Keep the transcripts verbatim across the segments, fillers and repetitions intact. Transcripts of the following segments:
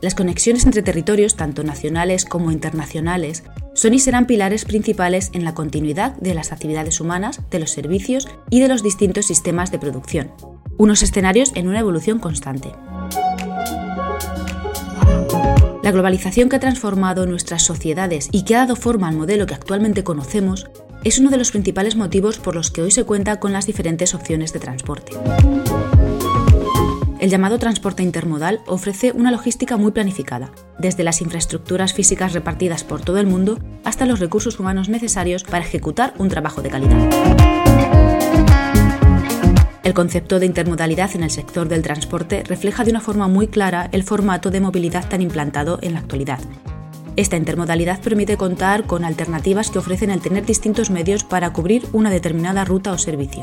Las conexiones entre territorios, tanto nacionales como internacionales, son y serán pilares principales en la continuidad de las actividades humanas, de los servicios y de los distintos sistemas de producción. Unos escenarios en una evolución constante. La globalización que ha transformado nuestras sociedades y que ha dado forma al modelo que actualmente conocemos es uno de los principales motivos por los que hoy se cuenta con las diferentes opciones de transporte. El llamado transporte intermodal ofrece una logística muy planificada, desde las infraestructuras físicas repartidas por todo el mundo hasta los recursos humanos necesarios para ejecutar un trabajo de calidad. El concepto de intermodalidad en el sector del transporte refleja de una forma muy clara el formato de movilidad tan implantado en la actualidad. Esta intermodalidad permite contar con alternativas que ofrecen el tener distintos medios para cubrir una determinada ruta o servicio.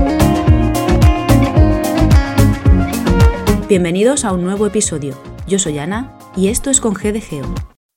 Bienvenidos a un nuevo episodio. Yo soy Ana y esto es con G de Geo.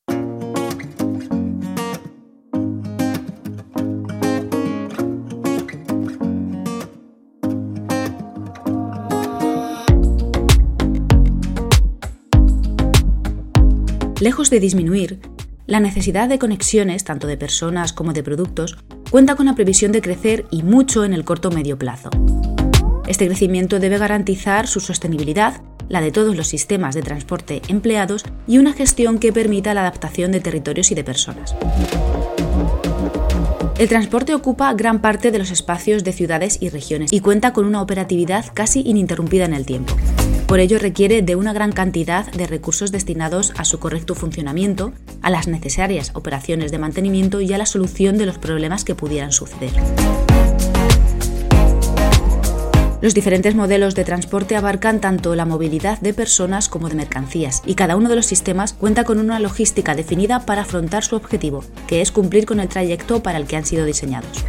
Lejos de disminuir, la necesidad de conexiones, tanto de personas como de productos, cuenta con la previsión de crecer y mucho en el corto o medio plazo. Este crecimiento debe garantizar su sostenibilidad, la de todos los sistemas de transporte empleados y una gestión que permita la adaptación de territorios y de personas. El transporte ocupa gran parte de los espacios de ciudades y regiones y cuenta con una operatividad casi ininterrumpida en el tiempo. Por ello requiere de una gran cantidad de recursos destinados a su correcto funcionamiento, a las necesarias operaciones de mantenimiento y a la solución de los problemas que pudieran suceder. Los diferentes modelos de transporte abarcan tanto la movilidad de personas como de mercancías, y cada uno de los sistemas cuenta con una logística definida para afrontar su objetivo, que es cumplir con el trayecto para el que han sido diseñados.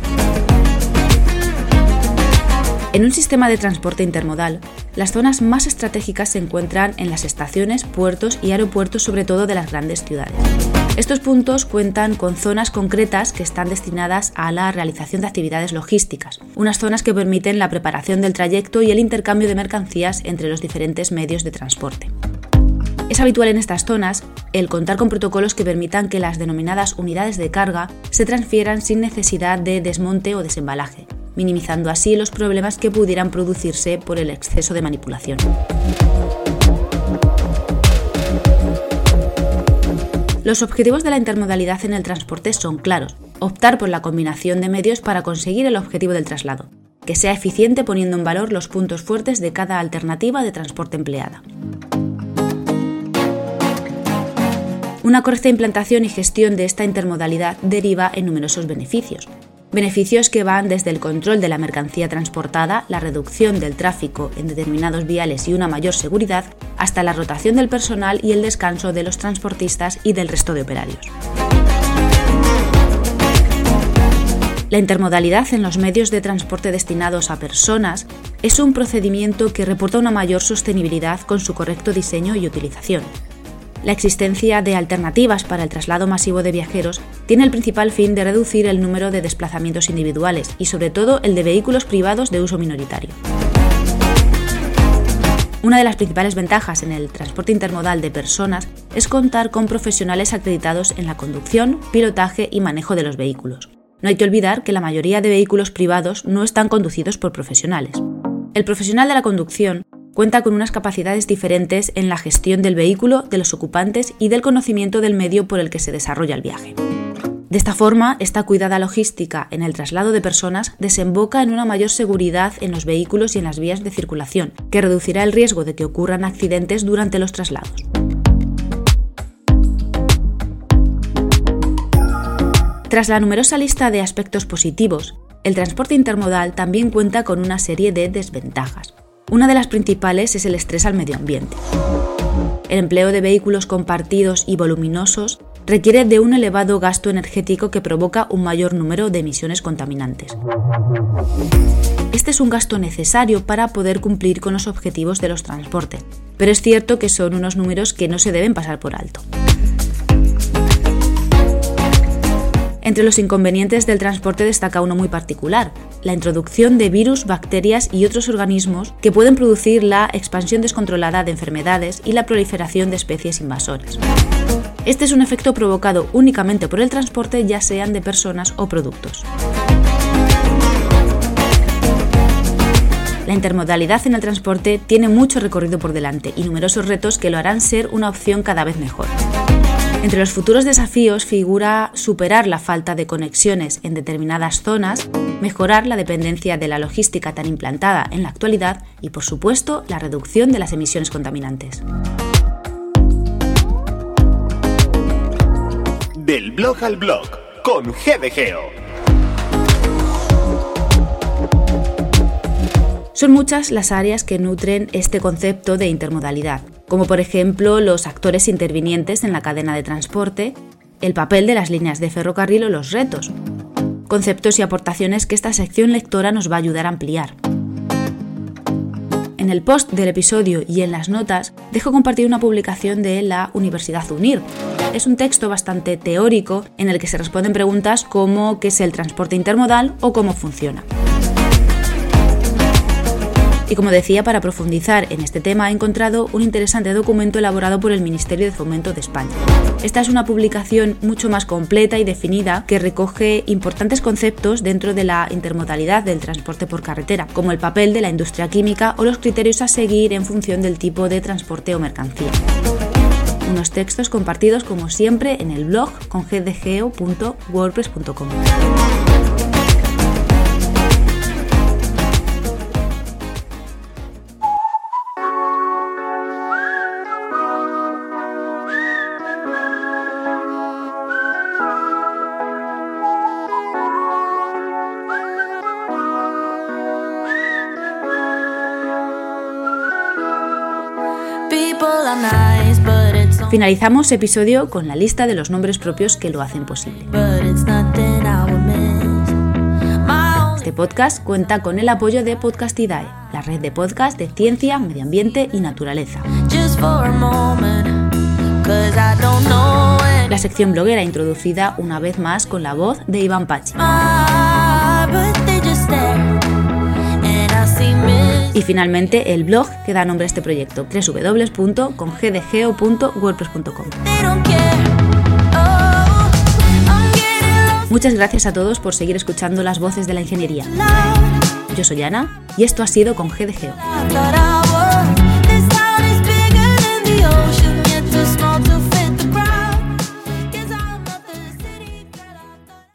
En un sistema de transporte intermodal, las zonas más estratégicas se encuentran en las estaciones, puertos y aeropuertos, sobre todo de las grandes ciudades. Estos puntos cuentan con zonas concretas que están destinadas a la realización de actividades logísticas, unas zonas que permiten la preparación del trayecto y el intercambio de mercancías entre los diferentes medios de transporte. Es habitual en estas zonas el contar con protocolos que permitan que las denominadas unidades de carga se transfieran sin necesidad de desmonte o desembalaje, minimizando así los problemas que pudieran producirse por el exceso de manipulación. Los objetivos de la intermodalidad en el transporte son claros: optar por la combinación de medios para conseguir el objetivo del traslado, que sea eficiente poniendo en valor los puntos fuertes de cada alternativa de transporte empleada. Una correcta implantación y gestión de esta intermodalidad deriva en numerosos beneficios. Beneficios que van desde el control de la mercancía transportada, la reducción del tráfico en determinados viales y una mayor seguridad, hasta la rotación del personal y el descanso de los transportistas y del resto de operarios. La intermodalidad en los medios de transporte destinados a personas es un procedimiento que reporta una mayor sostenibilidad con su correcto diseño y utilización. La existencia de alternativas para el traslado masivo de viajeros tiene el principal fin de reducir el número de desplazamientos individuales y sobre todo el de vehículos privados de uso minoritario. Una de las principales ventajas en el transporte intermodal de personas es contar con profesionales acreditados en la conducción, pilotaje y manejo de los vehículos. No hay que olvidar que la mayoría de vehículos privados no están conducidos por profesionales. El profesional de la conducción cuenta con unas capacidades diferentes en la gestión del vehículo, de los ocupantes y del conocimiento del medio por el que se desarrolla el viaje. De esta forma, esta cuidada logística en el traslado de personas desemboca en una mayor seguridad en los vehículos y en las vías de circulación, que reducirá el riesgo de que ocurran accidentes durante los traslados. Tras la numerosa lista de aspectos positivos, el transporte intermodal también cuenta con una serie de desventajas. Una de las principales es el estrés al medio ambiente. El empleo de vehículos compartidos y voluminosos requiere de un elevado gasto energético que provoca un mayor número de emisiones contaminantes. Este es un gasto necesario para poder cumplir con los objetivos de los transportes, pero es cierto que son unos números que no se deben pasar por alto. Entre los inconvenientes del transporte destaca uno muy particular, la introducción de virus, bacterias y otros organismos que pueden producir la expansión descontrolada de enfermedades y la proliferación de especies invasoras. Este es un efecto provocado únicamente por el transporte, ya sean de personas o productos. La intermodalidad en el transporte tiene mucho recorrido por delante y numerosos retos que lo harán ser una opción cada vez mejor. Entre los futuros desafíos figura superar la falta de conexiones en determinadas zonas, mejorar la dependencia de la logística tan implantada en la actualidad y, por supuesto, la reducción de las emisiones contaminantes. Del blog al blog, con G D Geo. Son muchas las áreas que nutren este concepto de intermodalidad, como por ejemplo los actores intervinientes en la cadena de transporte, el papel de las líneas de ferrocarril o los retos, conceptos y aportaciones que esta sección lectora nos va a ayudar a ampliar. En el post del episodio y en las notas dejo compartir una publicación de la Universidad UNIR. Es un texto bastante teórico en el que se responden preguntas como ¿qué es el transporte intermodal o cómo funciona? Y como decía, para profundizar en este tema he encontrado un interesante documento elaborado por el Ministerio de Fomento de España. Esta es una publicación mucho más completa y definida que recoge importantes conceptos dentro de la intermodalidad del transporte por carretera, como el papel de la industria química o los criterios a seguir en función del tipo de transporte o mercancía. Unos textos compartidos como siempre en el blog con g d geo punto wordpress punto com. Finalizamos episodio con la lista de los nombres propios que lo hacen posible. Este podcast cuenta con el apoyo de Podcastidae, la red de podcast de ciencia, medio ambiente y naturaleza. La sección bloguera introducida una vez más con la voz de Iván Pachi. Y finalmente el blog que da nombre a este proyecto, doble u doble u doble u punto con g d geo punto wordpress punto com. Muchas gracias a todos por seguir escuchando las voces de la ingeniería. Yo soy Ana y esto ha sido con G D Geo.